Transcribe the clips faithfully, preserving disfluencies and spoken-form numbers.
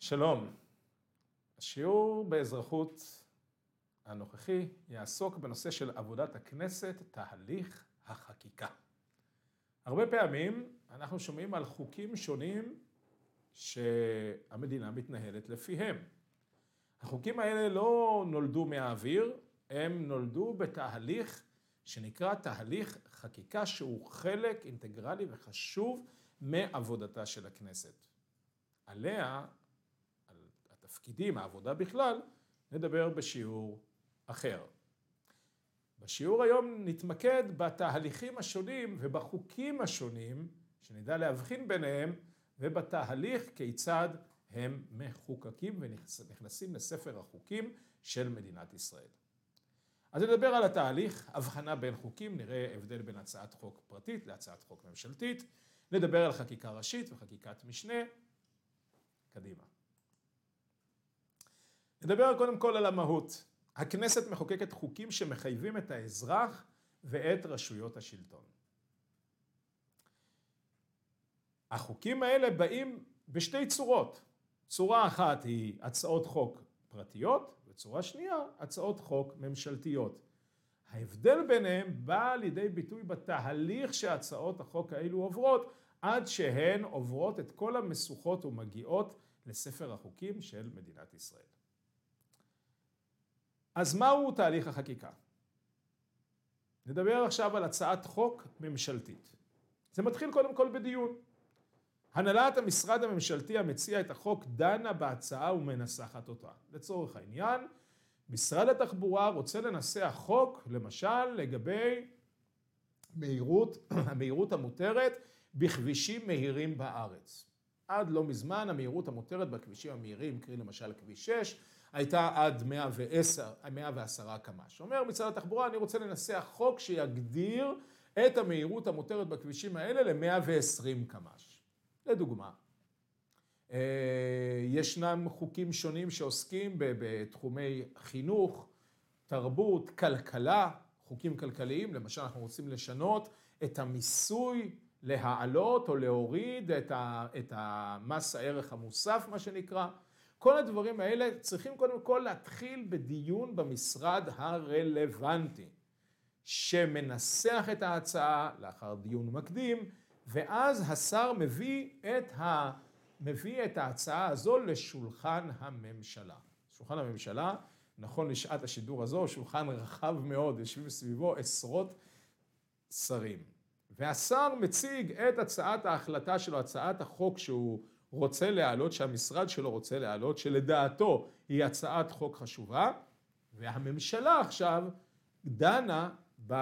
שלום, השיעור באזרחות הנוכחי יעסוק בנושא של עבודת הכנסת, תהליך החקיקה. הרבה פעמים אנחנו שומעים על חוקים שונים שהמדינה מתנהלת לפיהם. החוקים האלה לא נולדו מהאוויר, הם נולדו בתהליך שנקרא תהליך חקיקה שהוא חלק אינטגרלי וחשוב מעבודתה של הכנסת. עליה, על התפקידים, העבודה בכלל, נדבר בשיעור אחר. בשיעור היום נתמקד בתהליכים השונים ובחוקים השונים, שנדע להבחין ביניהם, ובתהליך כיצד הם מחוקקים ונכנסים לספר החוקים של מדינת ישראל. אז נדבר על התהליך, הבחנה בין חוקים, נראה הבדל בין הצעת חוק פרטית להצעת חוק ממשלתית, נדבר על חקיקה ראשית וחקיקת משנה. קדימה. נדבר קודם כל על המהות. הכנסת מחוקקת חוקים שמחייבים את האזרח ואת רשויות השלטון. החוקים האלה באים בשתי צורות. צורה אחת היא הצעות חוק פרטיות, וצורה שנייה, הצעות חוק ממשלתיות. ההבדל ביניהם בא לידי ביטוי בתהליך שהצעות החוק האלו עוברות, עד שהן עוברות את כל המשוכות ומגיעות לספר החוקים של מדינת ישראל. אז מהו תהליך החקיקה? נדבר עכשיו על הצעת חוק ממשלתית. זה מתחיל קודם כל בדיון. הנהלת המשרד הממשלתי המציע את החוק דנה בהצעה ומנסחת אותה. לצורך העניין, משרד התחבורה רוצה לנסח חוק, למשל לגבי מהירות, המהירות המותרת בכבישים מהירים בארץ. עד לא מזמן המהירות המותרת בכבישים המהירים, קרי למשל כביש שש, הייתה עד מאה ועשר קמ"ש. אומר משרד התחבורה, אני רוצה לנסח חוק שיגדיר את המהירות המותרת בכבישים האלה ל-מאה ועשרים קמ"ש. לדוגמה, ישנם חוקים שונים שעוסקים בתחומי חינוך, תרבות, כלכלה, חוקים כלכליים, למשל אנחנו רוצים לשנות את המיסוי, להעלות או להוריד את, ה, את המס הערך המוסף, מה שנקרא. כל הדברים האלה צריכים קודם כל להתחיל בדיון במשרד הרלוונטי, שמנסח את ההצעה לאחר דיון מקדים, ואז השר מביא את, ה, מביא את ההצעה הזו לשולחן הממשלה. שולחן הממשלה, נכון לשעת השידור הזו, שולחן רחב מאוד, יושבים סביבו עשרות שרים. והשר מציג את הצעת ההחלטה שלו, הצעת החוק שהוא רוצה להעלות, שהמשרד שלו רוצה להעלות, שלדעתו היא הצעת חוק חשובה, והממשלה עכשיו דנה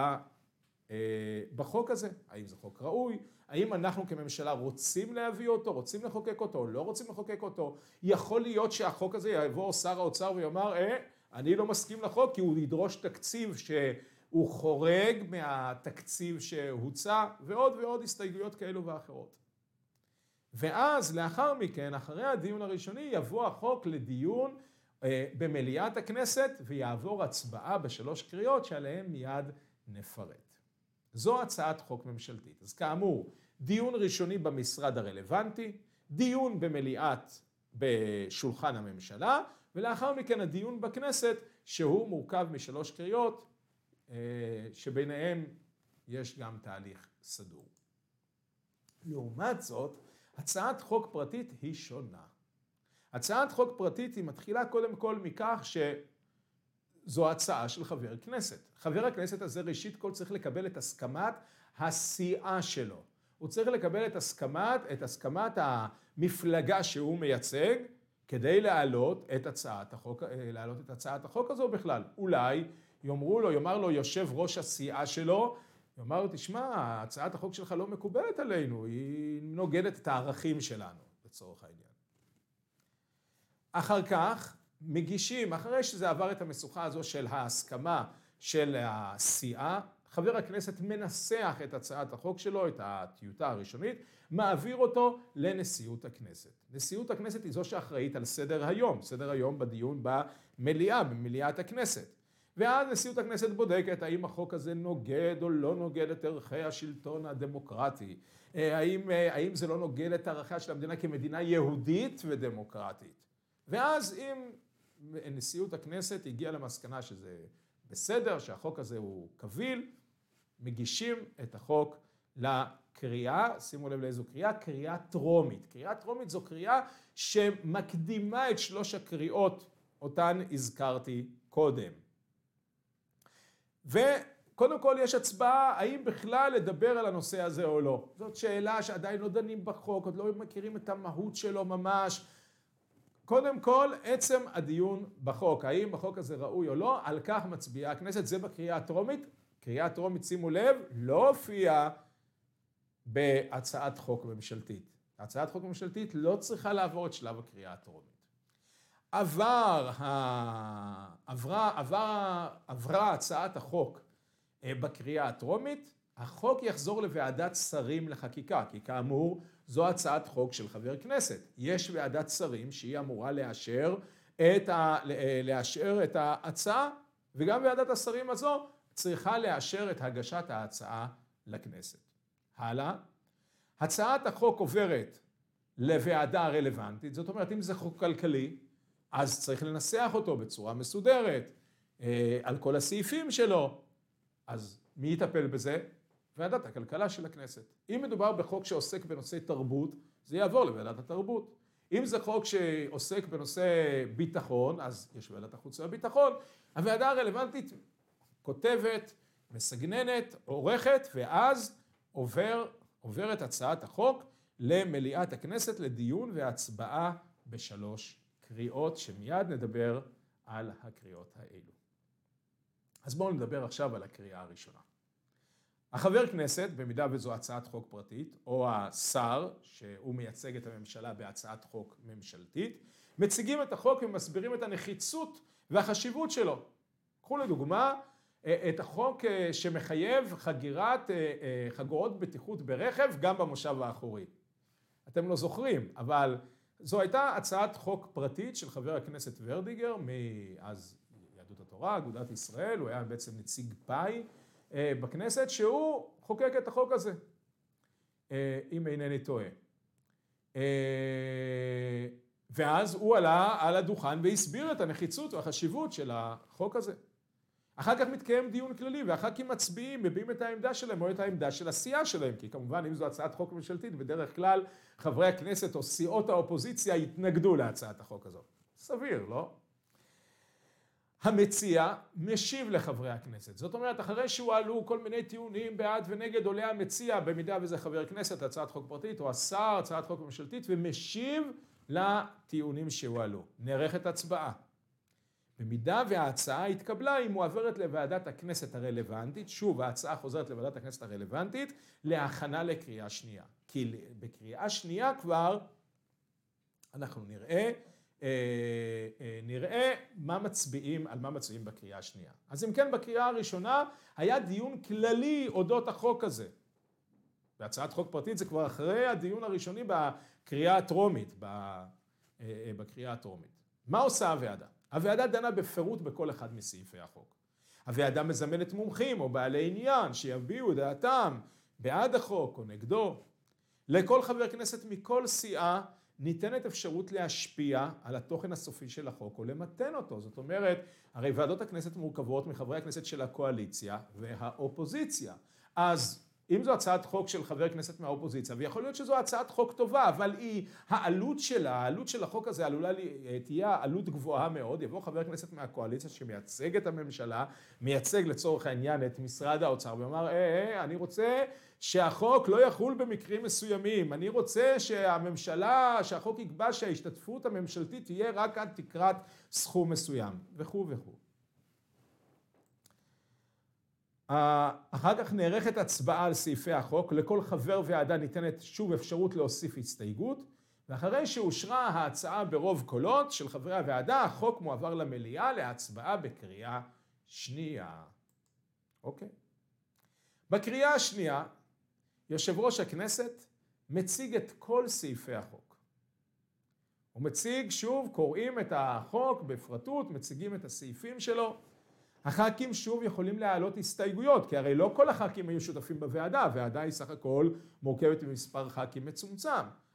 בחוק הזה. האם זה חוק ראוי? האם אנחנו כממשלה רוצים להביא אותו, רוצים לחוקק אותו, לא רוצים לחוקק אותו? יכול להיות שהחוק הזה יבוא שר האוצר ויאמר, אה, אני לא מסכים לחוק, כי הוא ידרוש תקציב ש... הוא חורג מהתקציב שהוצע, ועוד ועוד הסתייגויות כאלו ואחרות. ואז לאחר מכן, אחרי הדיון הראשוני, יבוא החוק לדיון אה, במליאת הכנסת, ויעבור הצבעה בשלוש קריאות שעליהן מיד נפרט. זו הצעת חוק ממשלתית. אז כאמור, דיון ראשוני במשרד הרלוונטי, דיון במליאת בשולחן הממשלה, ולאחר מכן הדיון בכנסת, שהוא מורכב משלוש קריאות, שביניהם יש גם תהליך סדור. לעומת זאת, הצעת חוק פרטית היא שונה. הצעת חוק פרטית היא מתחילה קודם כל מכך שזו הצעה של חבר כנסת. חבר הכנסת הזה ראשית כל צריך לקבל את הסכמת הסיעה שלו. הוא צריך לקבל את הסכמת, את הסכמת המפלגה שהוא מייצג, כדי להעלות את הצעת החוק, להעלות את הצעת החוק הזו בכלל. אולי יאמרו לו, יאמר לו יושב ראש הסיעה שלו, יאמר לו, תשמע, הצעת החוק שלך לא מקובלת עלינו, היא נוגדת את הערכים שלנו, לצורך העניין. אחר כך מגישים, אחרי שזה עבר את המשוכה הזו של ההסכמה של הסיעה, חבר הכנסת מנסח את הצעת החוק שלו, את הטיוטה הראשונית, מעביר אותו לנשיאות הכנסת. נשיאות הכנסת היא זו שאחראית על סדר היום, סדר היום בדיון במליאה, במליאת הכנסת. ואז נשיאות הכנסת בודקת האם החוק הזה נוגד או לא נוגד את ערכי השלטון הדמוקרטי. האם, האם זה לא נוגד את ערכיה של המדינה כמדינה יהודית ודמוקרטית. ואז אם נשיאות הכנסת הגיעה למסקנה שזה בסדר, שהחוק הזה הוא קביל, מגישים את החוק לקריאה, שימו לב לאיזו קריאה, קריאה טרומית. קריאה טרומית זו קריאה שמקדימה את שלוש הקריאות אותן הזכרתי קודם. וקודם כל יש הצבעה האם בכלל לדבר על הנושא הזה או לא. זאת שאלה שעדיין לא דנים בחוק, עוד לא מכירים את המהות שלו ממש. קודם כל, עצם הדיון בחוק, האם החוק הזה ראוי או לא, על כך מצביעה הכנסת, זה בקריאה הטרומית. קריאה הטרומית, שימו לב, לא הופיעה בהצעת חוק ממשלתית. הצעת חוק ממשלתית לא צריכה לעבור את שלב הקריאה הטרומית. עבר, עברה, עברה, עברה הצעת החוק בקריאה הטרומית, החוק יחזור לוועדת שרים לחקיקה, כי כאמור, זו הצעת חוק של חבר כנסת. יש ועדת שרים שהיא אמורה לאשר את, ה, לאשר את ההצעה, וגם ועדת השרים הזו צריכה לאשר את הגשת ההצעה לכנסת. הלאה. הצעת החוק עוברת לוועדה הרלוונטית, זאת אומרת, אם זה חוק כלכלי, אז צריך לנסח אותו בצורה מסודרת, על כל הסעיפים שלו. אז מי יטפל בזה? ועדת הכלכלה של הכנסת. אם מדובר בחוק שעוסק בנושא תרבות, זה יעבור לוועדת התרבות. אם זה חוק שעוסק בנושא ביטחון, אז יש ועדת החוץ והביטחון. הוועדה הרלוונטית כותבת, מסגננת, עורכת, ואז עובר, עוברת הצעת החוק למליאת הכנסת לדיון והצבעה בשלוש קריאות, שמיד נדבר על הקריאות האלו. אז בואו נדבר עכשיו על הקריאה הראשונה. החבר כנסת, במידה וזו הצעת חוק פרטית, או השר, שהוא מייצג את הממשלה בהצעת חוק ממשלתית, מציגים את החוק ומסבירים את הנחיצות והחשיבות שלו. קחו לדוגמה את החוק שמחייב חגירת חגורות בטיחות ברכב גם במושב האחורי. אתם לא זוכרים, אבל זו הייתה הצעת חוק פרטית של חבר הכנסת ורדיגר, מאז יהדות התורה, אגודת ישראל, הוא היה בעצם נציג פאי בכנסת, שהוא חוקק את החוק הזה, אם אינני טועה. ואז הוא עלה על הדוכן והסביר את הנחיצות והחשיבות של החוק הזה. אחר כך מתקיים דיון כללי, והח"כים מצביעים, מביעים את העמדה שלהם או את העמדה של הסיעה שלהם, כי כמובן אם זו הצעת חוק ממשלתית, בדרך כלל חברי הכנסת או סיעות האופוזיציה יתנגדו להצעת החוק הזאת. סביר, לא? המציע משיב לחברי הכנסת. זאת אומרת, אחרי שהוא עלו כל מיני טיעונים בעד ונגד, עולה המציע, במידה וזה חבר כנסת, הצעת חוק פרטית, או השר, הצעת חוק ממשלתית, ומשיב לטיעונים שהועלו. נערכת הצבעה. במידה וההצעה התקבלה, היא מועברת לוועדת הכנסת הרלוונטית, שוב, ההצעה חוזרת לוועדת הכנסת הרלוונטית, להכנה לקריאה שנייה. כי בקריאה שנייה כבר אנחנו נראה, נראה מה מצביעים, על מה מצביעים בקריאה השנייה. אז אם כן, בקריאה הראשונה היה דיון כללי אודות החוק הזה. בהצעת חוק פרטית זה כבר אחרי הדיון הראשוני בקריאה הטרומית, בקריאה הטרומית. מה עושה הוועדה? הוועדה דנה בפירוט בכל אחד מסעיפי החוק. הוועדה מזמנת מומחים או בעלי עניין שיביעו דעתם בעד החוק או נגדו. לכל חבר כנסת מכל סיעה ניתנת אפשרות להשפיע על התוכן הסופי של החוק או למתן אותו. זאת אומרת, הרי ועדות הכנסת מורכבות מחברי הכנסת של הקואליציה והאופוזיציה. אז אם זו הצעת חוק של חבר כנסת מהאופוזיציה, ויכול להיות שזו הצעת חוק טובה, אבל היא, העלות שלה, העלות של החוק הזה עלולה תהיה עלות גבוהה מאוד. יבוא חבר כנסת מהקואליציה שמייצג את הממשלה, מייצג לצורך העניין את משרד האוצר, ואומר, אה, אה, אני רוצה שהחוק לא יחול במקרים מסוימים. אני רוצה שהממשלה, שהחוק יקבע שההשתתפות הממשלתית תהיה רק עד תקרת סכום מסוים, וכו' וכו'. אחר כך נערכת הצבעה על סעיפי החוק, לכל חבר ועדה ניתנת שוב אפשרות להוסיף הסתייגות, ואחרי שאושרה ההצעה ברוב קולות של חברי הוועדה, החוק מועבר למליאה להצבעה בקריאה שנייה. אוקיי. בקריאה השנייה, יושב ראש הכנסת מציג את כל סעיפי החוק. הוא מציג שוב, קוראים את החוק בפרטות, מציגים את הסעיפים שלו, הח"כים שוב יכולים להעלות הסתייגויות, כי הרי לא כל הח"כים היו שותפים בוועדה, הוועדה היא סך הכל מורכבת ממספר ח"כים מצומצם.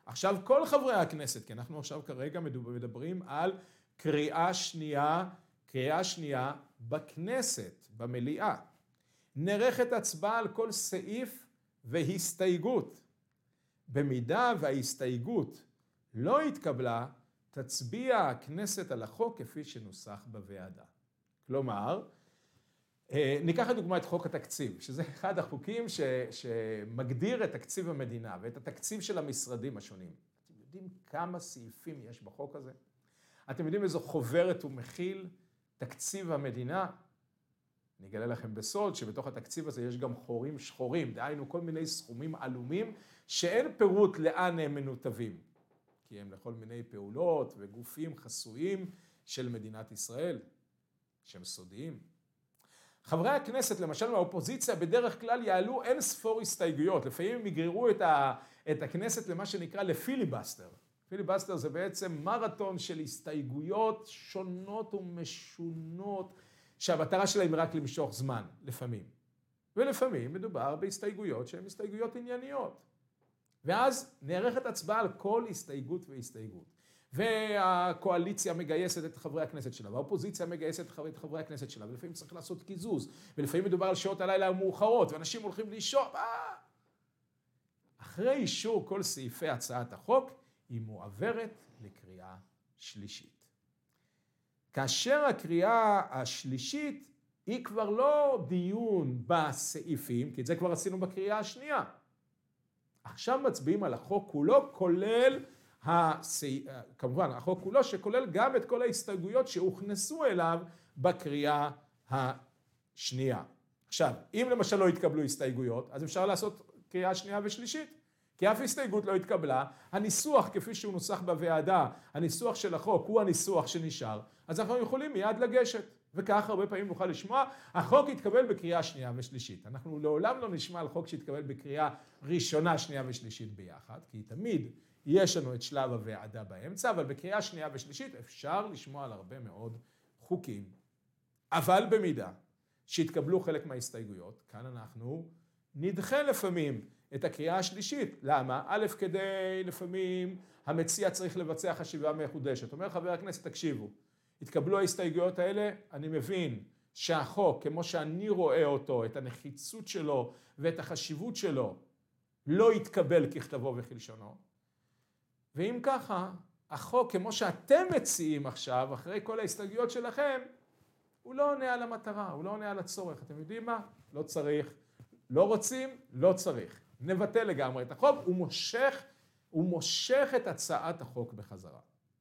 עכשיו כל חברי הכנסת, כי אנחנו עכשיו כרגע מדברים על קריאה שנייה, קריאה שנייה בכנסת, במליאה. נערכת הצבעה על כל סעיף והסתייגות. במידה וההסתייגות לא התקבלה, תצביע הכנסת על החוק כפי שנוסח בוועדה. כלומר, ניקח לדוגמה את חוק התקציב, שזה אחד החוקים ש, שמגדיר את תקציב המדינה ואת התקציב של המשרדים השונים. אתם יודעים כמה סעיפים יש בחוק הזה? אתם יודעים איזו חוברת הוא מכיל תקציב המדינה? אני אגלה לכם בסוד שבתוך התקציב הזה יש גם חורים שחורים, דהיינו כל מיני סכומים עלומים שאין פירוט לאן הם מנותבים, כי הם לכל מיני פעולות וגופים חסויים של מדינת ישראל, שהם סודיים. חברי הכנסת, למשל מהאופוזיציה, בדרך כלל יעלו אין ספור הסתייגויות, לפעמים הם יגררו את, ה, את הכנסת למה שנקרא לפיליבסטר. פיליבסטר זה בעצם מרתון של הסתייגויות שונות ומשונות, שהמטרה שלהם היא רק למשוך זמן, לפעמים. ולפעמים מדובר בהסתייגויות שהן הסתייגויות ענייניות. ואז נערכת הצבעה על כל הסתייגות והסתייגות. והקואליציה מגייסת את חברי הכנסת שלה, והאופוזיציה מגייסת את חברי הכנסת שלה, ולפעמים צריך לעשות קיזוז, ולפעמים מדובר על שעות הלילה המאוחרות, ואנשים הולכים לישון. אחרי אישור כל סעיפי הצעת החוק, היא מועברת לקריאה שלישית. כאשר הקריאה השלישית היא כבר לא דיון בסעיפים, כי את זה כבר עשינו בקריאה השנייה. עכשיו מצביעים על החוק כולו, כולל, הסי... כמובן, החוק כולו שכולל גם את כל ההסתייגויות שהוכנסו אליו בקריאה השנייה. עכשיו, אם למשל לא התקבלו הסתייגויות, אז אפשר לעשות קריאה שנייה ושלישית. כי אף הסתייגות לא התקבלה, הניסוח כפי שהוא נוסח בוועדה, הניסוח של החוק הוא הניסוח שנשאר, אז אנחנו יכולים מיד לגשת, וכך הרבה פעמים נוכל לשמוע, החוק יתקבל בקריאה שנייה ושלישית. אנחנו לעולם לא נשמע על חוק שיתקבל בקריאה ראשונה, שנייה ושלישית ביחד, כי תמיד יש לנו את שלב הוועדה באמצע, אבל בקריאה שנייה ושלישית אפשר לשמוע על הרבה מאוד חוקים. אבל במידה שהתקבלו חלק מההסתייגויות, כאן אנחנו נדחה לפעמים את הקריאה השלישית. למה? א', כדי לפעמים המציע צריך לבצע חשיבה מחודשת. אומר חבר הכנסת, תקשיבו, התקבלו ההסתייגויות האלה, אני מבין שהחוק, כמו שאני רואה אותו, את הנחיצות שלו ואת החשיבות שלו, לא יתקבל ככתבו וכלשונו. ואם ככה, החוק, כמו שאתם מציעים עכשיו, אחרי כל ההסתייגויות שלכם, הוא לא עונה על המטרה, הוא לא עונה על הצורך. אתם יודעים מה? לא צריך. לא רוצים, לא צריך. נבטל לגמרי את החוק, הוא מושך, הוא מושך את הצעת החוק בחזרה.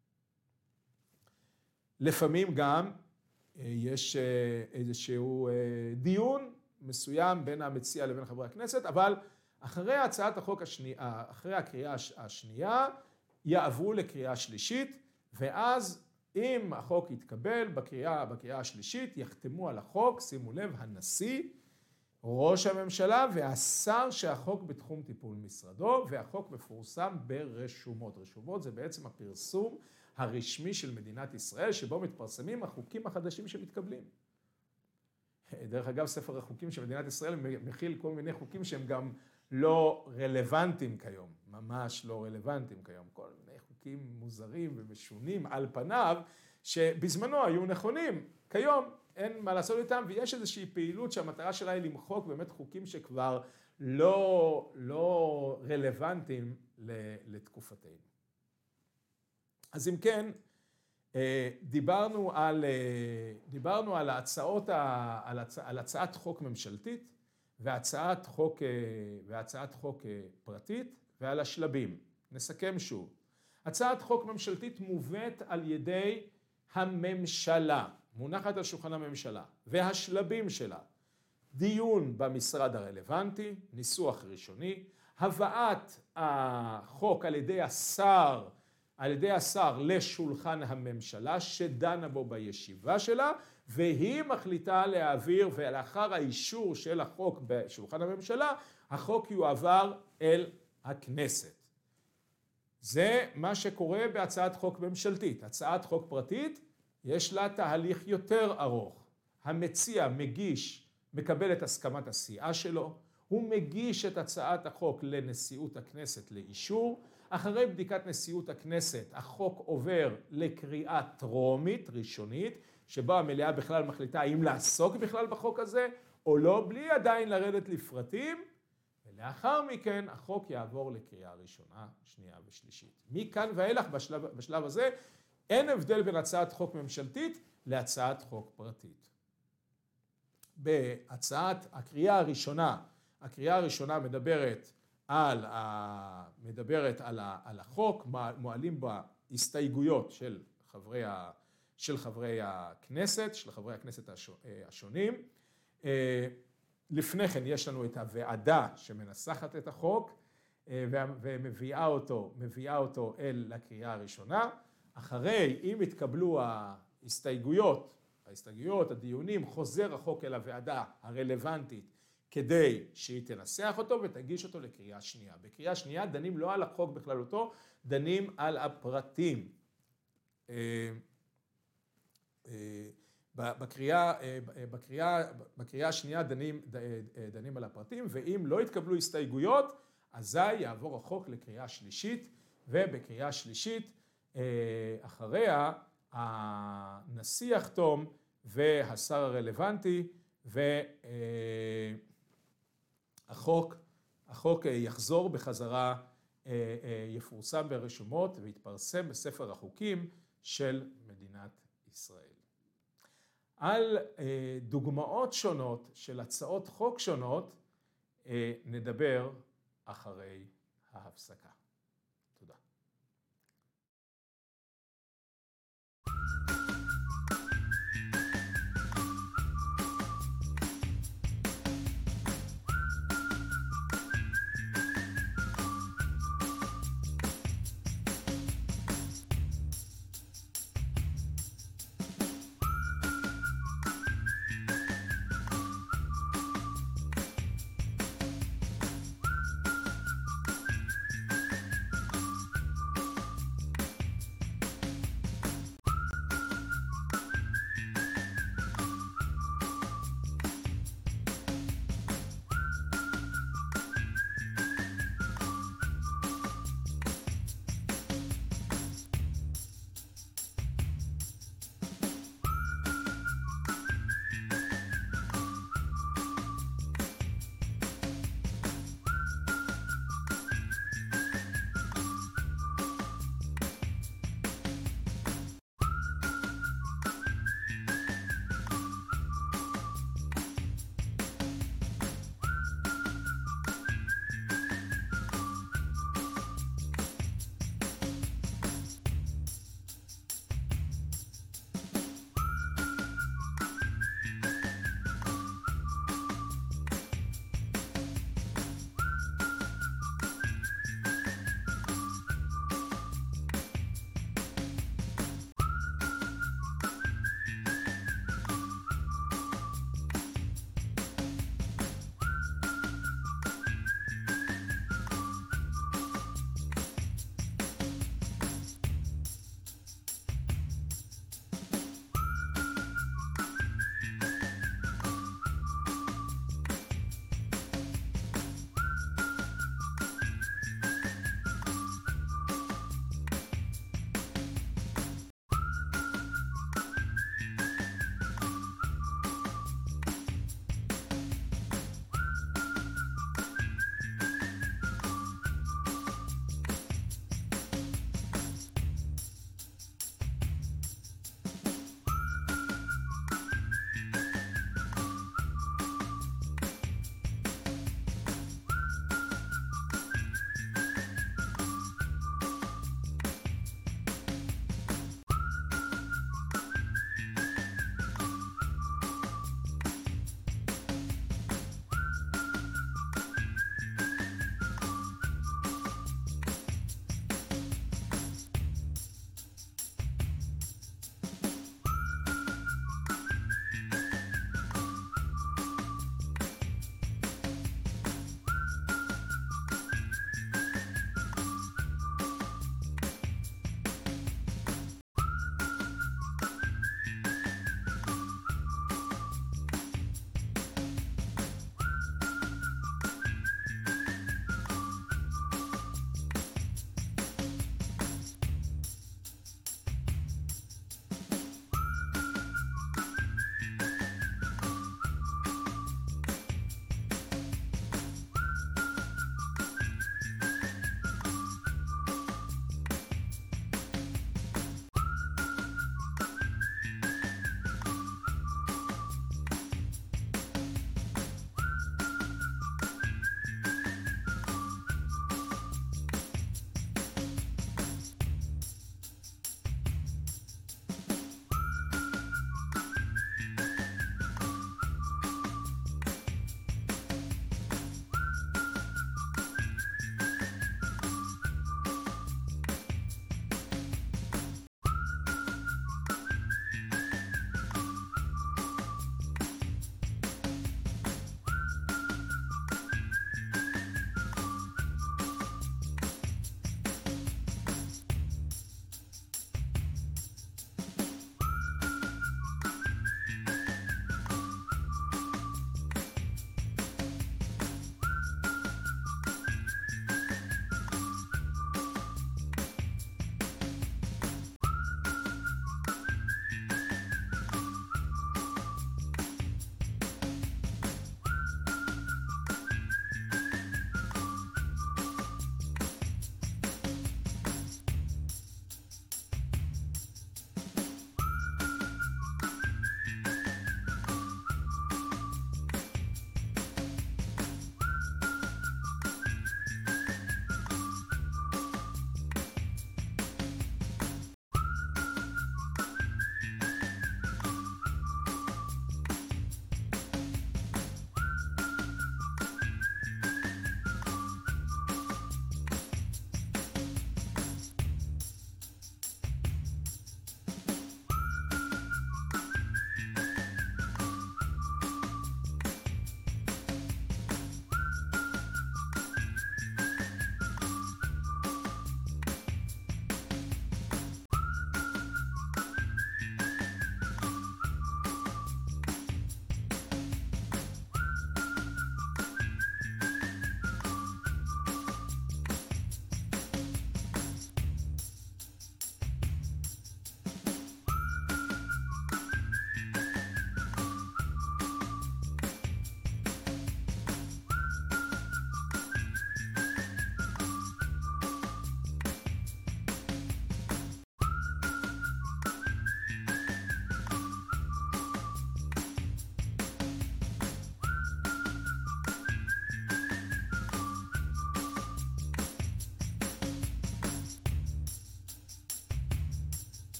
לפעמים גם יש איזשהו דיון מסוים בין המציע לבין חברי הכנסת, אבל אחרי הצעת החוק השנייה, אחרי הקריאה השנייה, יעברו לקריאה שלישית, ואז אם החוק יתקבל בקריאה, בקריאה השלישית, יחתמו על החוק, שימו לב, הנשיא, ראש הממשלה והשר שהחוק בתחום טיפול משרדו, והחוק מפורסם ברשומות. רשומות זה בעצם הפרסום הרשמי של מדינת ישראל, שבו מתפרסמים החוקים החדשים שמתקבלים. דרך אגב, ספר החוקים של מדינת ישראל מכיל כל מיני חוקים שהם גם לא רלוונטיים כיום, ממש לא רלוונטיים כיום. כל מיני חוקים מוזרים ומשונים על פניו, שבזמנו היו נכונים. כיום אין מה לעשות איתם, ויש איזושהי פעילות שהמטרה שלה היא למחוק באמת חוקים שכבר לא, לא רלוונטיים לתקופתנו. אז אם כן, דיברנו על, דיברנו על הצעות, על הצ, על הצעת חוק ממשלתית והצעת חוק, והצעת חוק פרטית ועל השלבים. נסכם שוב. הצעת חוק ממשלתית מובאת על ידי הממשלה, מונחת על שולחן הממשלה, והשלבים שלה, דיון במשרד הרלוונטי, ניסוח ראשוני, הבאת החוק על ידי השר, על ידי השר לשולחן הממשלה, שדנה בו בישיבה שלה, והיא מחליטה להעביר, ולאחר האישור של החוק בשולחן הממשלה, החוק יועבר אל הכנסת. זה מה שקורה בהצעת חוק ממשלתית. הצעת חוק פרטית, יש לה תהליך יותר ארוך. המציע מגיש, מקבל את הסכמת הסיעה שלו, הוא מגיש את הצעת החוק לנשיאות הכנסת לאישור, אחרי בדיקת נשיאות הכנסת החוק עובר לקריאה טרומית ראשונית, שבה המליאה בכלל מחליטה האם לעסוק בכלל בחוק הזה או לא, בלי עדיין לרדת לפרטים, ולאחר מכן החוק יעבור לקריאה ראשונה, שנייה ושלישית. מכאן ואילך בשלב, בשלב הזה אין הבדל בין הצעת חוק ממשלתית להצעת חוק פרטית. בהצעת הקריאה הראשונה, הקריאה הראשונה מדברת על, ה, מדברת על, ה, על החוק, מועלים בה הסתייגויות של חברי, ה, של חברי הכנסת, של חברי הכנסת השונים. לפני כן יש לנו את הוועדה שמנסחת את החוק ומביאה אותו, מביאה אותו אל לקריאה הראשונה. אחרי, אם התקבלו ההסתייגויות, ההסתייגויות, הדיונים, חוזר החוק אל הוועדה הרלוונטית כדי שהיא תנסח אותו ותגיש אותו לקריאה שנייה. בקריאה שנייה דנים לא על החוק בכללותו, דנים על הפרטים. בקריאה, בקריאה, בקריאה השנייה דנים, דנים על הפרטים, ואם לא יתקבלו הסתייגויות, אזי יעבור החוק לקריאה שלישית, ובקריאה שלישית אחריה הנשיא יחתום והשר הרלוונטי, והחוק החוק יחזור בחזרה, יפורסם ברשומות ויתפרסם בספר החוקים של מדינת ישראל. על דוגמאות שונות של הצעות חוק שונות נדבר אחרי ההפסקה.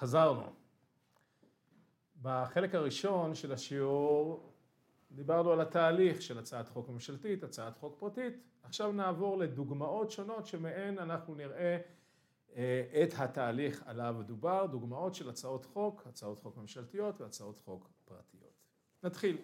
חזרנו. בחלק הראשון של השיעור דיברנו על התהליך של הצעת חוק ממשלתית, הצעת חוק פרטית. עכשיו נעבור לדוגמאות שונות שמהן אנחנו נראה את התהליך עליו דובר, דוגמאות של הצעות חוק, הצעות חוק ממשלתיות והצעות חוק פרטיות. נתחיל.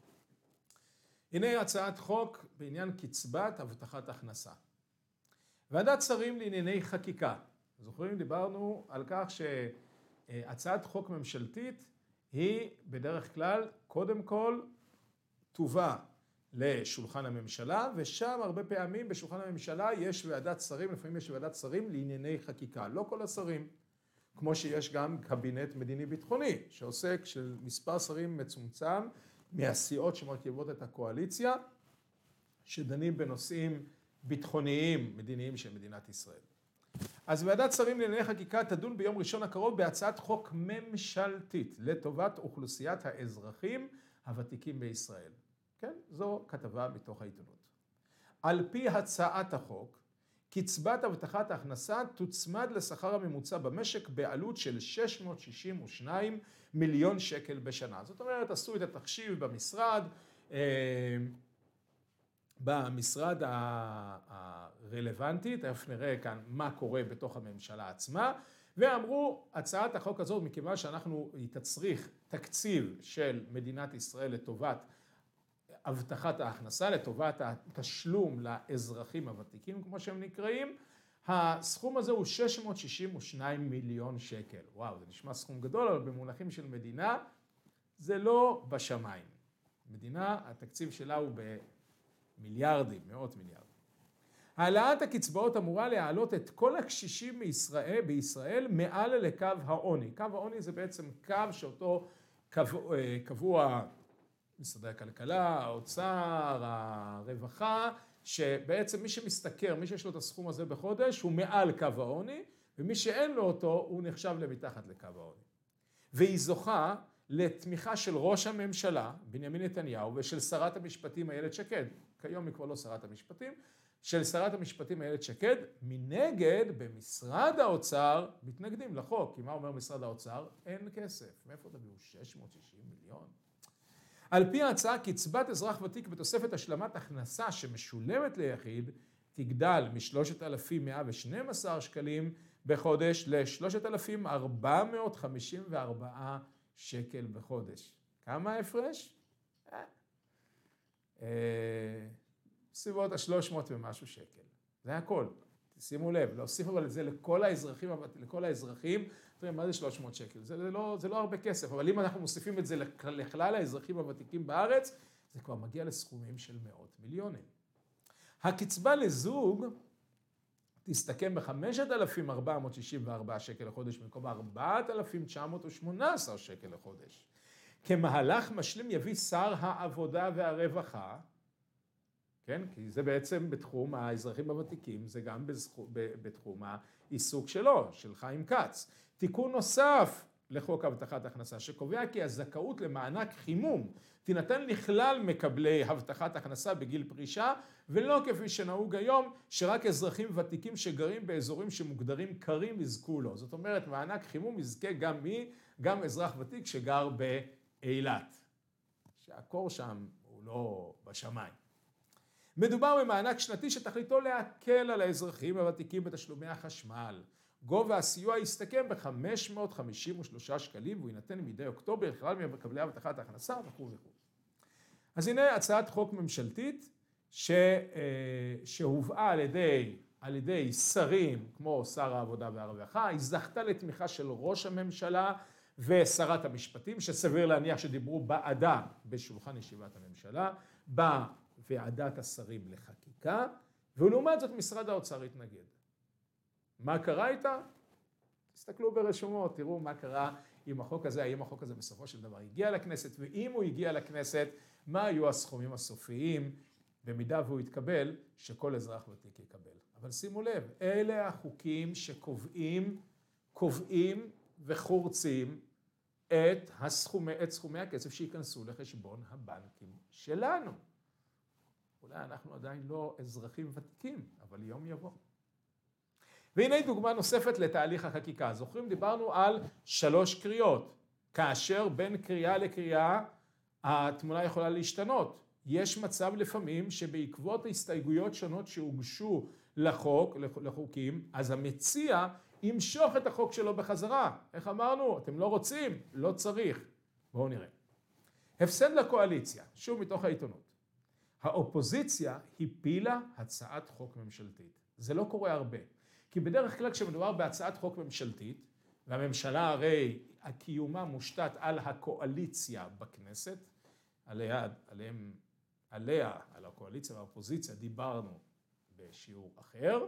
הנה הצעת חוק בעניין קצבת הבטחת הכנסה. ועדת שרים לענייני חקיקה. זוכרים, דיברנו על כך שהצעת חוק ממשלתית היא בדרך כלל קודם כל תובא לשולחן הממשלה, ושם הרבה פעמים בשולחן הממשלה יש ועדת שרים, לפעמים יש ועדת שרים לענייני חקיקה. לא כל השרים, כמו שיש גם קבינט מדיני ביטחוני, שעוסק של מספר שרים מצומצם מהסיעות שמרכיבות את הקואליציה, שדנים בנושאים ביטחוניים, מדיניים של מדינת ישראל. אז ועדת שרים לענייני חקיקה תדון ביום ראשון הקרוב בהצעת חוק ממשלתית לטובת אוכלוסיית האזרחים הוותיקים בישראל. כן, זו כתבה מתוך העיתונות. על פי הצעת החוק, קצבת הבטחת ההכנסה תוצמד לשכר הממוצע במשק בעלות של שש מאות שישים ושניים מיליון שקל בשנה. זאת אומרת, עשו את התחשיב במשרד, במשרד הרלוונטי, תכף נראה כאן מה קורה בתוך הממשלה עצמה, ואמרו, הצעת החוק הזאת, מכיוון שאנחנו תצריך תקציב של מדינת ישראל לטובת הבטחת ההכנסה, לטובת התשלום לאזרחים הוותיקים, כמו שהם נקראים, הסכום הזה הוא שש מאות שישים ושניים מיליון שקל. וואו, זה נשמע סכום גדול, אבל במונחים של מדינה, זה לא בשמיים. מדינה, התקציב שלה הוא במיליארדים, מאות מיליארדים. העלאת הקצבאות אמורה להעלות את כל הקשישים בישראל, בישראל מעל לקו העוני. קו העוני זה בעצם קו שאותו קבוע משרדי הכלכלה, האוצר, הרווחה, שבעצם מי שמסתכר, מי שיש לו את הסכום הזה בחודש, הוא מעל קו העוני, ומי שאין לו אותו, הוא נחשב למתחת לקו העוני. והיא זוכה לתמיכה של ראש הממשלה, בנימין נתניהו, ושל שרת המשפטים איילת שקד. כיום היא כבר לא שרת המשפטים, של שרת המשפטים איילת שקד. מנגד, במשרד האוצר, מתנגדים לחוק. כי מה אומר משרד האוצר? אין כסף. מאיפה תביאו? שש מאות שישים מיליון. על פי ההצעה, קצבת אזרח ותיק בתוספת השלמת הכנסה שמשולמת ליחיד, תגדל מ-שלושת אלפים מאה ושנים עשר שקלים בחודש ל-שלושת אלפים ארבע מאות חמישים וארבעה שקל בחודש. כמה ההפרש? אה, אה, סביבות ה-שלוש מאות ומשהו שקל. זה הכל. שימו לב, להוסיף אבל את זה לכל האזרחים, לכל האזרחים, תראי, מה זה שלוש מאות שקל? זה לא, זה לא הרבה כסף, אבל אם אנחנו מוסיפים את זה לכלל האזרחים הוותיקים בארץ, זה כבר מגיע לסכומים של מאות מיליונים. הקצבה לזוג תסתכם ב-חמשת אלפים ארבע מאות שישים וארבעה שקל לחודש, במקום ארבעת אלפים תשע מאות ושמונה עשר שקל לחודש. כמהלך משלים יביא שר העבודה והרווחה, כן? כי זה בעצם בתחום האזרחים הוותיקים, זה גם בתחום העיסוק שלו, של חיים כץ. תיקון נוסף לחוק הבטחת הכנסה, שקובע כי הזכאות למענק חימום תינתן לכלל מקבלי הבטחת הכנסה בגיל פרישה, ולא כפי שנהוג היום, שרק אזרחים ותיקים שגרים באזורים שמוגדרים קרים יזכו לו. זאת אומרת, מענק חימום יזכה גם מי, גם אזרח ותיק שגר באילת, שהקור שם הוא לא בשמיים. מדובר במענק שנתי שתכליתו להקל על האזרחים הוותיקים בתשלומי החשמל. גובה הסיוע יסתכם ב-חמש מאות חמישים ושלושה שקלים, והוא יינתן מדי אוקטובר לכלל מקבלי הבטחת ההכנסה וכו' וכו'. אז הנה הצעת חוק ממשלתית ש... שהובאה על ידי, על ידי שרים כמו שר העבודה והרווחה, היא זכתה לתמיכה של ראש הממשלה ושרת המשפטים, שסביר להניח שדיברו בעדה בשולחן ישיבת הממשלה, בוועדת השרים לחקיקה, ולעומת זאת משרד האוצר התנגד. מה קרה איתה? תסתכלו ברשומות, תראו מה קרה עם החוק הזה, האם החוק הזה בסופו של דבר הגיע לכנסת, ואם הוא הגיע לכנסת, מה היו הסכומים הסופיים, במידה והוא יתקבל, שכל אזרח ותיק יקבל. אבל שימו לב, אלה החוקים שקובעים, קובעים וחורצים את, הסכומי, את סכומי הכסף שיכנסו לחשבון הבנקים שלנו. אולי אנחנו עדיין לא אזרחים ותיקים, אבל יום יבוא. והנה דוגמה נוספת לתהליך החקיקה. זוכרים, דיברנו על שלוש קריאות, כאשר בין קריאה לקריאה התמונה יכולה להשתנות. יש מצב לפעמים שבעקבות הסתייגויות שונות שהוגשו לחוק, לחוקים, אז המציע ימשוך את החוק שלו בחזרה. איך אמרנו? אתם לא רוצים? לא צריך. בואו נראה. הפסד לקואליציה, שוב מתוך העיתונות. האופוזיציה הפילה הצעת חוק ממשלתית. זה לא קורה הרבה. כי בדרך כלל כשמדובר בהצעת חוק ממשלתית, והממשלה הרי הקיומה מושתת על הקואליציה בכנסת, עליה, עליהם, עליה, על הקואליציה והאופוזיציה, דיברנו בשיעור אחר,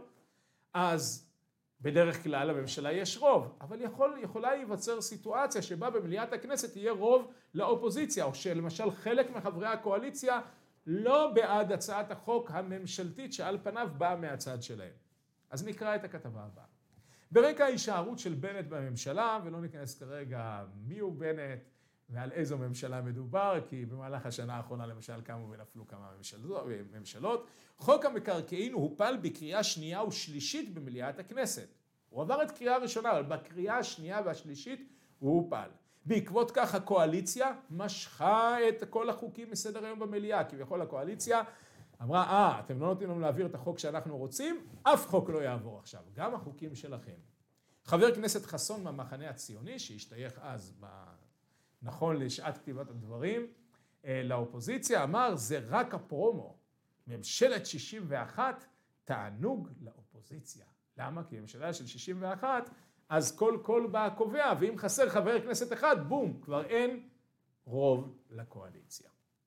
אז בדרך כלל לממשלה יש רוב, אבל יכול, יכולה להיווצר סיטואציה שבה במליאת הכנסת יהיה רוב לאופוזיציה, או שלמשל חלק מחברי הקואליציה לא בעד הצעת החוק הממשלתית שעל פניו באה מהצד שלהם. אז נקרא את הכתבה הבאה. ברקע ההישארות של בנט בממשלה, ולא ניכנס כרגע מי הוא בנט ועל איזו ממשלה מדובר, כי במהלך השנה האחרונה למשל קמו ונפלו כמה ממשלות, חוק המקרקעין הופל בקריאה שנייה ושלישית במליאת הכנסת. הוא עבר את קריאה ראשונה, אבל בקריאה השנייה והשלישית הוא הופל. בעקבות כך הקואליציה משכה את כל החוקים מסדר היום במליאה, כביכול הקואליציה אמרה, אה, אתם לא נותנים לנו להעביר את החוק שאנחנו רוצים, אף חוק לא יעבור עכשיו, גם החוקים שלכם. חבר כנסת חסון מהמחנה הציוני, שהשתייך אז ב... נכון לשעת כתיבת הדברים, לאופוזיציה, אמר, זה רק הפרומו. ממשלת שישים ואחת, תענוג לאופוזיציה. למה? כי ממשלה של שישים ואחת, אז כל קול בה קובע, ואם חסר חבר כנסת אחד, בום, כבר אין רוב לקואליציה.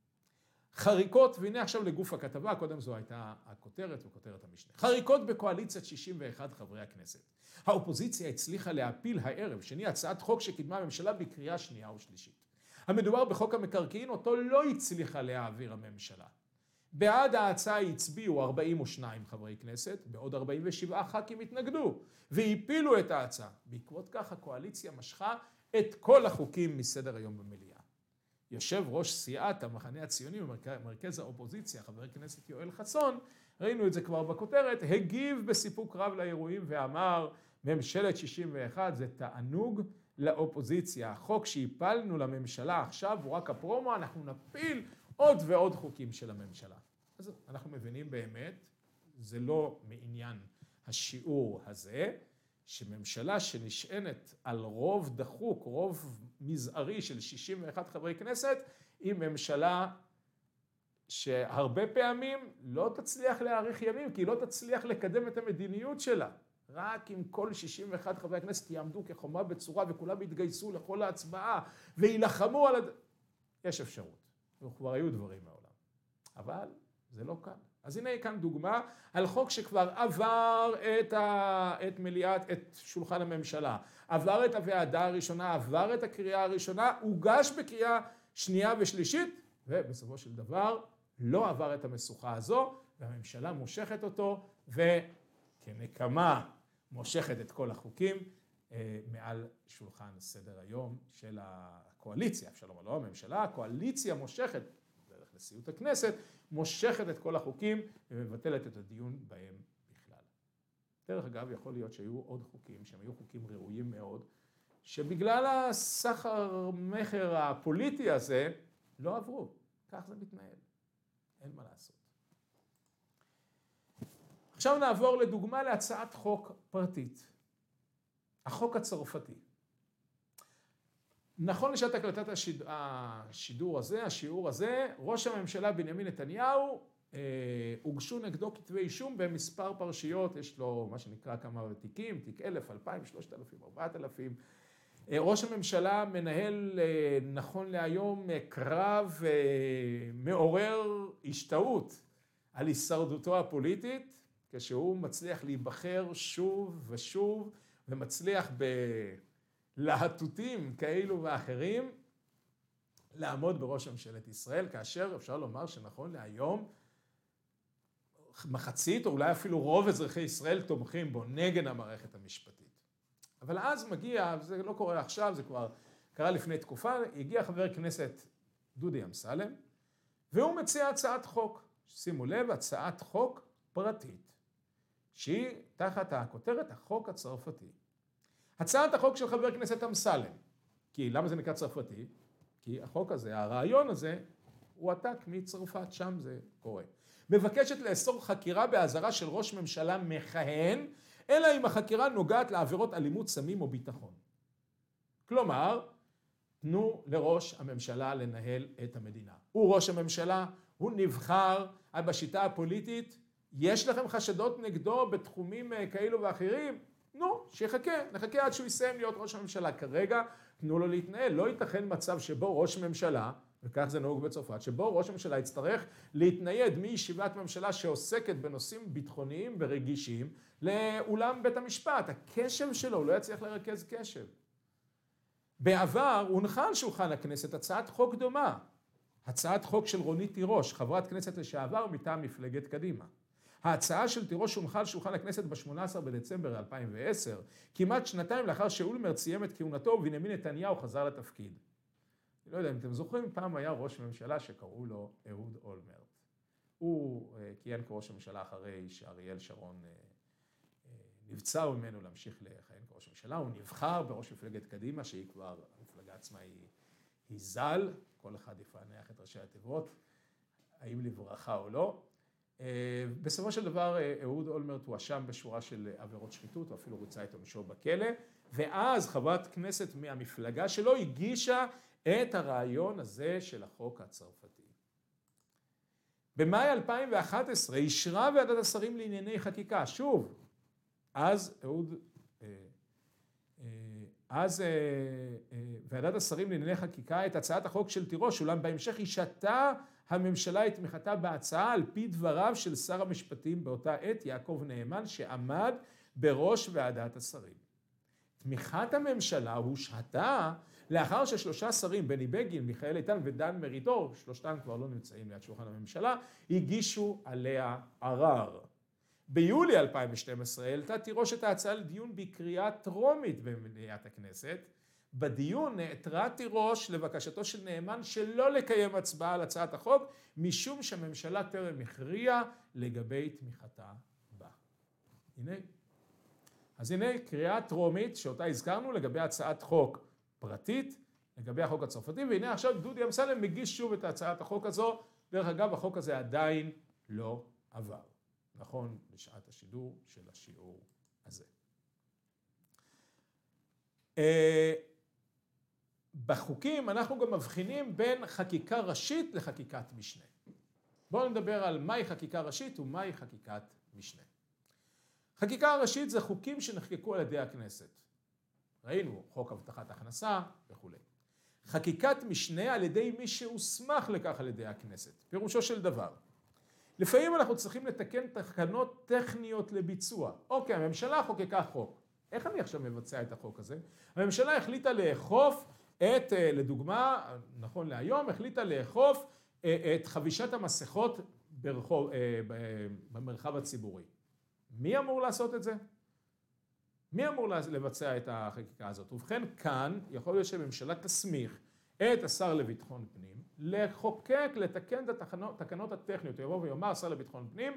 חריקות, והנה עכשיו לגוף הכתבה, קודם זו הייתה הכותרת וכותרת המשנה. חריקות בקואליציית שישים ואחת חברי הכנסת. האופוזיציה הצליחה להפיל הערב שני הצעת חוק שקידמה הממשלה בקריאה שנייה ושלישית. המדובר בחוק המקרקעין, אותו לא הצליחה להעביר הממשלה. בעד ההצעה הצביעו ארבעים ושניים חברי כנסת, בעוד ארבעים ושבעה ח"כים התנגדו, והפילו את ההצעה. בעקבות כך הקואליציה משכה את כל החוקים מסדר היום במליאה. יושב ראש סיעת המחנה הציוני ומרכז האופוזיציה, חבר כנסת יואל חסון, ראינו את זה כבר בכותרת, הגיב בסיפוק רב לאירועים ואמר, ממשלת שישים ואחת זה תענוג לאופוזיציה. החוק שהפלנו לממשלה עכשיו הוא רק הפרומו, אנחנו נפיל עוד ועוד חוקים של הממשלה. אז אנחנו מבינים באמת, זה לא מעניין השיעור הזה, שממשלה שנשענת על רוב דחוק, רוב מזערי של שישים ואחת חברי כנסת, היא ממשלה שהרבה פעמים לא תצליח להאריך ימים, כי היא לא תצליח לקדם את המדיניות שלה. רק אם כל שישים ואחת חברי הכנסת יעמדו כחומה בצורה וכולם יתגייסו לכל ההצבעה וילחמו על... הד... יש אפשרות, וכבר היו דברים מעולם. אבל זה לא קל. אז הנה כאן דוגמה על חוק שכבר עבר את, ה... את מליאת, את שולחן הממשלה, עבר את הוועדה הראשונה, עבר את הקריאה הראשונה, הוגש בקריאה שנייה ושלישית, ובסופו של דבר לא עבר את המשוכה הזו, והממשלה מושכת אותו, וכנקמה מושכת את כל החוקים אה, מעל שולחן סדר היום של הקואליציה. אפשר לומר, לא הממשלה, הקואליציה מושכת, דרך נשיאות הכנסת, מושכת את כל החוקים ומבטלת את הדיון בהם בכלל. דרך אגב, יכול להיות שהיו עוד חוקים, שהם היו חוקים ראויים מאוד, שבגלל הסחר מחר הפוליטי הזה, לא עברו. כך זה מתנהל. אין מה לעשות. עכשיו נעבור לדוגמה להצעת חוק פרטית. החוק הצרפתי. נכון לשעת הקלטת השיד... השידור הזה, השיעור הזה, ראש הממשלה בנימין נתניהו, אה, הוגשו נגדו כתבי אישום במספר פרשיות, יש לו מה שנקרא כמה תיקים, תיק אלף, אלפיים, שלושת אלפים, ארבעת אלפים. ראש הממשלה מנהל נכון להיום קרב מעורר השתאות על הישרדותו הפוליטית, כשהוא מצליח להיבחר שוב ושוב ומצליח בלהטוטים כאלו ואחרים לעמוד בראש ממשלת ישראל, כאשר אפשר לומר שנכון להיום מחצית או אולי אפילו רוב אזרחי ישראל תומכים בו נגד המערכת המשפטית. אבל אז מגיע, זה לא קורה עכשיו, זה כבר קרה לפני תקופה, הגיע חבר כנסת דודי אמסלם, והוא מציע הצעת חוק, שימו לב, הצעת חוק פרטית, שהיא תחת הכותרת החוק הצרפתי. הצעת החוק של חבר הכנסת אמסלם, כי למה זה נקרא צרפתי? כי החוק הזה, הרעיון הזה, הוא עתק מצרפת, שם זה קורה. מבקשת לאסור חקירה באזהרה של ראש ממשלה מכהן, אלא אם החקירה נוגעת לעבירות אלימות, סמים או ביטחון. כלומר, תנו לראש הממשלה לנהל את המדינה. הוא ראש הממשלה, הוא נבחר בשיטה הפוליטית, יש לכם חשדות נגדו בתחומים כאלו ואחרים? נו, שיחכה, נחכה עד שהוא יסיים להיות ראש הממשלה. כרגע תנו לו להתנהל, לא ייתכן מצב שבו ראש ממשלה, וכך זה נהוג בצרפת, שבו ראש הממשלה יצטרך להתנייד מישיבת ממשלה שעוסקת בנושאים ביטחוניים ורגישים לאולם בית המשפט. הקשב שלו, הוא לא יצליח לרכז קשב. בעבר הונחה על שולחן הכנסת הצעת חוק דומה, הצעת חוק של רונית תירוש, חברת כנסת לשעבר מטעם מפלגת קדימה. ההצעה של תירוש הונחה על שולחן הכנסת ב-שמונה עשר בדצמבר אלפיים ועשר, כמעט שנתיים לאחר שאולמרט סיים את כהונתו ובנימין נתניהו חזר לתפקיד. אני לא יודע אם אתם זוכרים, פעם היה ראש ממשלה שקראו לו אהוד אולמרט. הוא כיהן כראש הממשלה אחרי שאריאל שרון נבצר ממנו להמשיך לכהן כראש ממשלה. הוא נבחר בראש מפלגת קדימה, שהיא כבר, המפלגה עצמה היא, היא ז"ל, כל אחד יפענח את ראשי התיבות, האם לברכה או לא. בסופו של דבר אהוד אולמרט הואשם בשורה של עבירות שחיתות, או אפילו ריצה את עונשו בכלא, ואז חברת כנסת מהמפלגה שלו הגישה את הרעיון הזה של החוק הצרפתי. במאי אלפיים ואחת עשרה אישרה ועדת השרים לענייני חקיקה, שוב, אז אהוד, אז ועדת השרים לענייני חקיקה את הצעת החוק של תירוש, אולם בהמשך השעתה הממשלה את תמיכתה בהצעה על פי דבריו של שר המשפטים באותה עת, יעקב נאמן, שעמד בראש ועדת השרים. תמיכת הממשלה הושעתה לאחר ששלושה שרים, בני בגין, מיכאל איתן ודן מרידור, שלושתם כבר לא נמצאים ליד שולחן הממשלה, הגישו עליה ערר. ביולי אלפיים ושתים עשרה העלתה תירוש את ההצעה לדיון בקריאה טרומית במליאת הכנסת. בדיון נעתרה תירוש לבקשתו של נאמן שלא לקיים הצבעה על הצעת החוק, משום שהממשלה טרם הכריעה לגבי תמיכתה בה. הנה. אז הנה קריאה טרומית שאותה הזכרנו לגבי הצעת חוק פרטית, לגבי החוק הצרפתי, והנה עכשיו דודי אמסלם מגיש שוב את הצעת החוק הזו. דרך אגב, החוק הזה עדיין לא עבר. נכון, לשעת השידור של השיעור הזה. בחוקים אנחנו גם מבחינים בין חקיקה ראשית לחקיקת משנה. בואו נדבר על מהי חקיקה ראשית ומהי חקיקת משנה. חקיקה ראשית זה חוקים שנחקקו על ידי הכנסת. ראינו חוק הבטחת הכנסה וכו'. חקיקת משנה על ידי מי שהוסמך לכך על ידי הכנסת. פירושו של דבר. לפעמים אנחנו צריכים לתקן תקנות טכניות לביצוע. אוקיי, הממשלה חוקקה חוק. איך אני עכשיו מבצע את החוק הזה? הממשלה החליטה לאכוף את, לדוגמה, נכון להיום, החליטה לאכוף את חבישת המסכות ברחוב, במרחב הציבורי. מי אמור לעשות את זה? מי אמור לבצע את החקיקה הזאת? ובכן, כאן יכול להיות שהממשלה תסמיך את השר לביטחון פנים, לחוקק, לתקן את התקנות, התקנות הטכניות. יבוא ויאמר השר לביטחון פנים,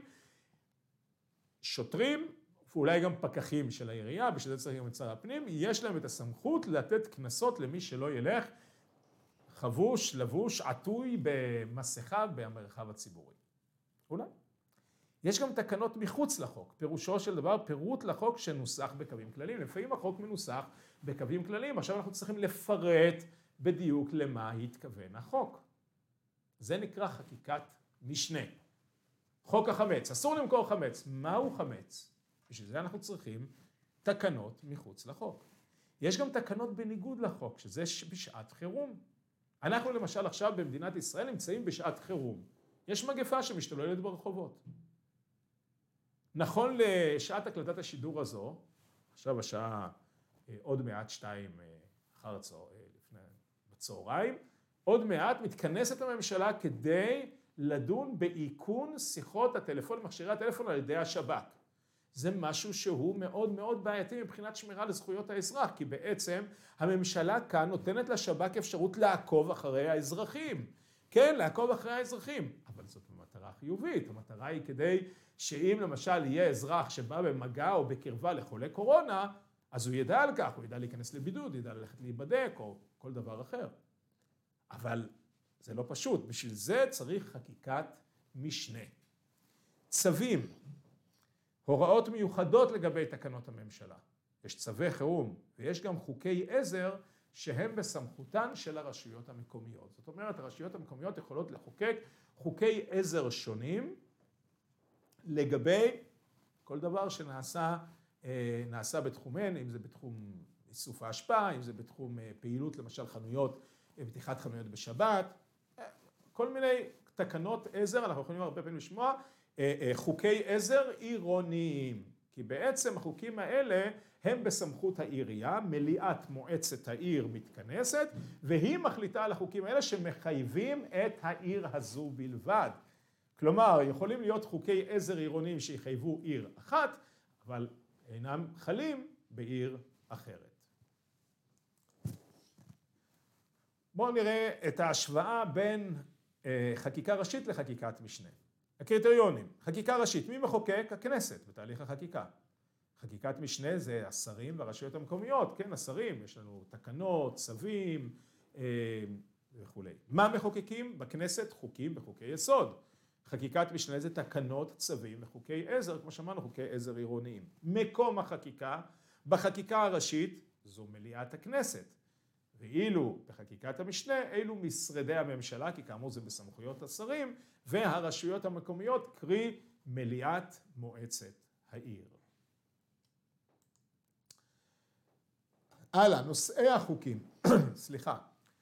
שוטרים, ואולי גם פקחים של העירייה, בשביל זה צריך גם את שר הפנים, יש להם את הסמכות לתת כנסות למי שלא ילך חבוש, לבוש, עטוי במסכה במרחב הציבורי. אולי. יש גם תקנות מחוץ לחוק, פירושו של דבר פירוט לחוק שנוסח בקווים כלליים. לפעמים החוק מנוסח בקווים כלליים, עכשיו אנחנו צריכים לפרט בדיוק למה התכוון החוק. זה נקרא חקיקת משנה. חוק החמץ, אסור למכור חמץ. מהו חמץ? בשביל זה אנחנו צריכים תקנות מחוץ לחוק. יש גם תקנות בניגוד לחוק, שזה בשעת חירום. אנחנו למשל עכשיו במדינת ישראל נמצאים בשעת חירום. יש מגפה שמשתוללת ברחובות. נכון לשעת הקלטת השידור הזו, עכשיו השעה עוד מעט שתיים אחר הצהר, לפני בצהריים, עוד מעט מתכנסת הממשלה כדי לדון באיכון שיחות הטלפון, מכשירי הטלפון על ידי השב"כ. זה משהו שהוא מאוד מאוד בעייתי מבחינת שמירה לזכויות האזרח, כי בעצם הממשלה כאן נותנת לשב"כ אפשרות לעקוב אחרי האזרחים. כן, לעקוב אחרי האזרחים, אבל זאת במטרה מטרה חיובית. המטרה היא כדי שאם למשל יהיה אזרח שבא במגע או בקרבה לחולה קורונה, אז הוא ידע על כך, הוא ידע להיכנס לבידוד, ידע ללכת להיבדק או כל דבר אחר. אבל זה לא פשוט, בשביל זה צריך חקיקת משנה. צווים, הוראות מיוחדות לגבי תקנות הממשלה. יש צווי חירום ויש גם חוקי עזר שהם בסמכותן של הרשויות המקומיות. זאת אומרת, הרשויות המקומיות יכולות לחוקק חוקי עזר שונים לגבי כל דבר שנעשה נעשה בתחומן, אם זה בתחום איסוף האשפה, אם זה בתחום פעילות, למשל חנויות, פתיחת חנויות בשבת, כל מיני תקנות עזר, אנחנו יכולים הרבה פעמים לשמוע, חוקי עזר עירוניים, כי בעצם החוקים האלה הם בסמכות העירייה, מליאת מועצת העיר מתכנסת, והיא מחליטה על החוקים האלה שמחייבים את העיר הזו בלבד. כלומר, יכולים להיות חוקי עזר עירוניים שיחייבו עיר אחת, אבל אינם חלים בעיר אחרת. בואו נראה את ההשוואה בין חקיקה ראשית לחקיקת משנה. הקריטריונים, חקיקה ראשית, מי מחוקק? הכנסת בתהליך החקיקה. חקיקת משנה זה השרים והרשויות המקומיות, כן, השרים, יש לנו תקנות, צווים וכו'. מה מחוקקים? בכנסת חוקים וחוקי יסוד. חקיקת משנה זה תקנות, צווים וחוקי עזר, כמו שאמרנו, חוקי עזר עירוניים. מקום החקיקה, בחקיקה הראשית, זו מליאת הכנסת. ואילו בחקיקת המשנה, אלו משרדי הממשלה, כי כאמור זה בסמכויות השרים, והרשויות המקומיות, קרי מליאת מועצת העיר. הלאה, נושאי החוקים, סליחה,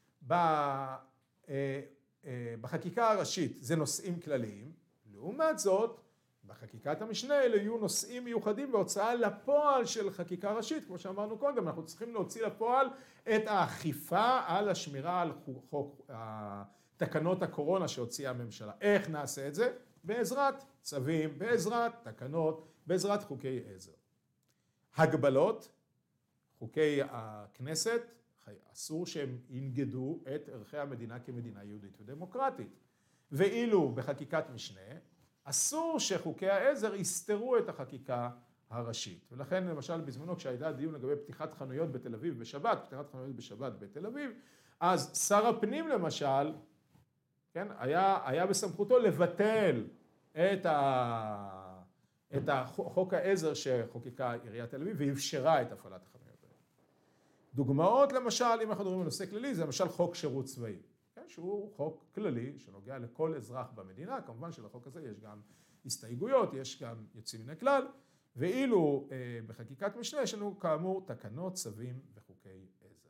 בחקיקה הראשית זה נושאים כלליים, לעומת זאת, בחקיקת המשנה אלה יהיו נושאים מיוחדים בהוצאה לפועל של חקיקה ראשית, כמו שאמרנו קודם, אנחנו צריכים להוציא לפועל את האכיפה על השמירה על חוק, תקנות הקורונה שהוציאה הממשלה. איך נעשה את זה? בעזרת צווים, בעזרת תקנות, בעזרת חוקי עזר. הגבלות, חוקי הכנסת, אסור שהם ינגדו את ערכי המדינה כמדינה יהודית ודמוקרטית. ואילו בחקיקת משנה, אסור שחוקי העזר יסתרו את החקיקה הראשית. ולכן למשל בזמנו כשהייתה דיון לגבי פתיחת חנויות בתל אביב בשבת, פתיחת חנויות בשבת בתל אביב, אז שר הפנים למשל, כן, היה, היה בסמכותו לבטל את, ה, את חוק העזר שחוקקה עיריית תל אביב ואפשרה את הפעלת החנויות האלה. דוגמאות למשל, אם אנחנו מדברים על נושא כללי, זה למשל חוק שירות צבאי. שהוא חוק כללי שנוגע לכל אזרח במדינה, כמובן שלחוק הזה יש גם הסתייגויות, יש גם יוצאים מן הכלל, ואילו אה, בחקיקת משנה יש לנו כאמור תקנות, צווים וחוקי עזר.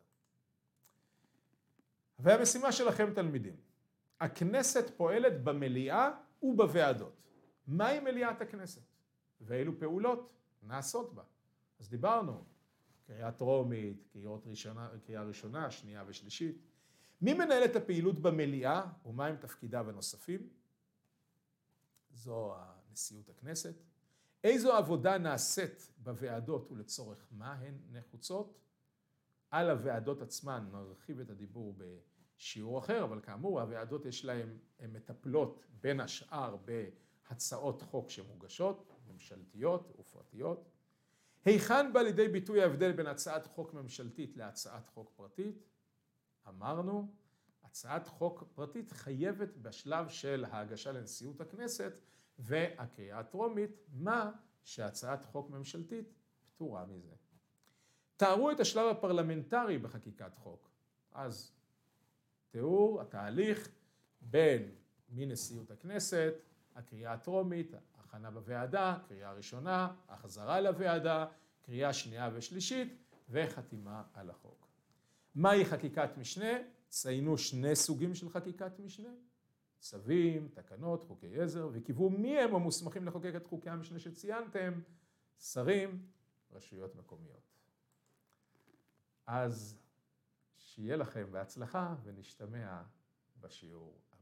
והמשימה שלכם תלמידים, הכנסת פועלת במליאה ובוועדות. מהי מליאת הכנסת? ואילו פעולות נעשות בה? אז דיברנו, קריאה טרומית, קריאות ראשונה, קריאה ראשונה, שנייה ושלישית. מי מנהל את הפעילות במליאה ומהם תפקידיו הנוספים? זו נשיאות הכנסת. איזו עבודה נעשית בוועדות ולצורך מה הן נחוצות? על הוועדות עצמן נרחיב את הדיבור בשיעור אחר, אבל כאמור הוועדות יש להן, הן מטפלות בין השאר בהצעות חוק שמוגשות, ממשלתיות ופרטיות. היכן בא לידי ביטוי ההבדל בין הצעת חוק ממשלתית להצעת חוק פרטית? אמרנו, הצעת חוק פרטית חייבת בשלב של ההגשה לנשיאות הכנסת והקריאה הטרומית, מה שהצעת חוק ממשלתית פטורה מזה. תארו את השלב הפרלמנטרי בחקיקת חוק. אז תיאור התהליך בין מנשיאות הכנסת, הקריאה הטרומית, הכנה בוועדה, קריאה ראשונה, החזרה לוועדה, קריאה שנייה ושלישית וחתימה על החוק. מהי חקיקת משנה? ציינו שני סוגים של חקיקת משנה, צווים, תקנות, חוקי עזר, וקיוו מי הם המוסמכים לחוקק את חוקי המשנה שציינתם, שרים, רשויות מקומיות. אז שיהיה לכם בהצלחה ונשתמע בשיעור.